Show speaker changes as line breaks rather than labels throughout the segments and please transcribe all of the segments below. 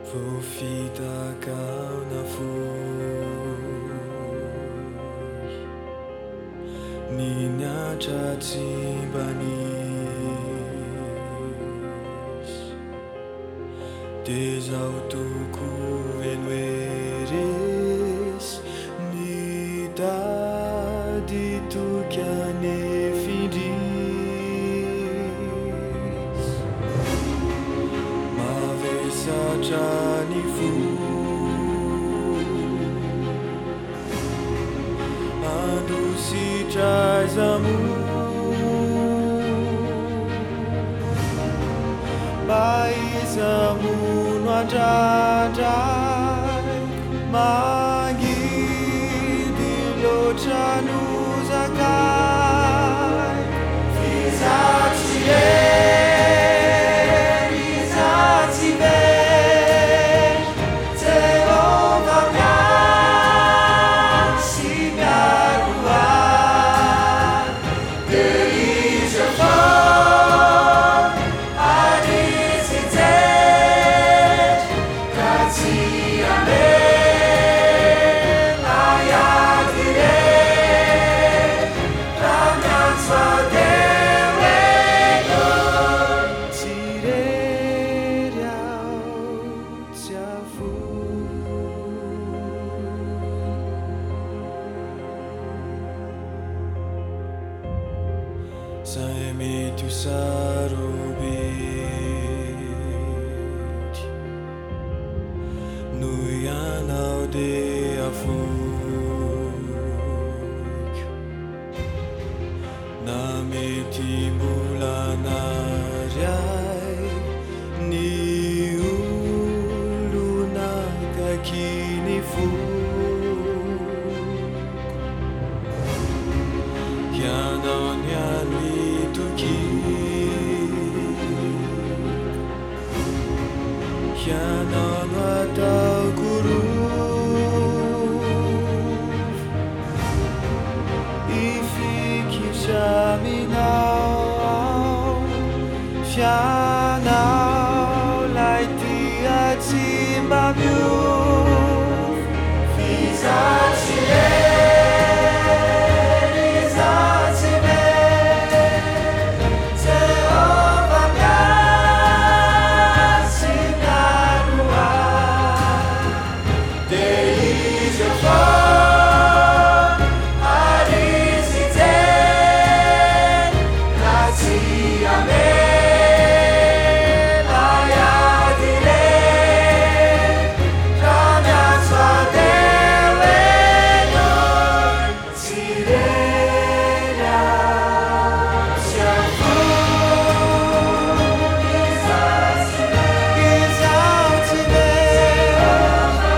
Vofita kauna foy Ninyatra tsy mba nisy Dia zaho toko eno eresy nitady toky anefindrisy Mavesatra ny fo Andositra zamo Baizamono andradray Mangidy loatra no zakay Fizatsy fizatsy Jehova miasy miaro ahy There is a fire Anisy jery Ka tsy amelay ady rery Raha miantso adeo eno Tsy rery aho tsy afo Zahay mety ho sarobety Noho ianao dia avoky Na mety mbola naray Ny olona kakiny foko Ianao niano Ianao no ataoko rovy Ifikitra aminao Fianao lay tia tsy mba miovy Fizatsy fizatsy Jehova miasy miaro ahy There is a fire Anisy jery Ka tsy amelay ady rery Raha miantso adeo eno Tsy rery aho tsy afo Fizatsy Jehova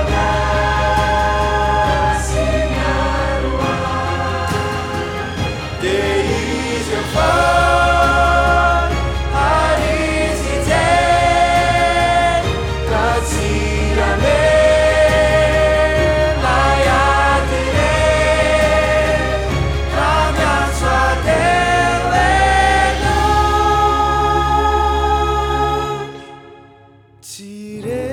miasy miaro ahy There is a fire Anisy jery Ka tsy amelay ady rery Raha miantso adeo eno Tsy rery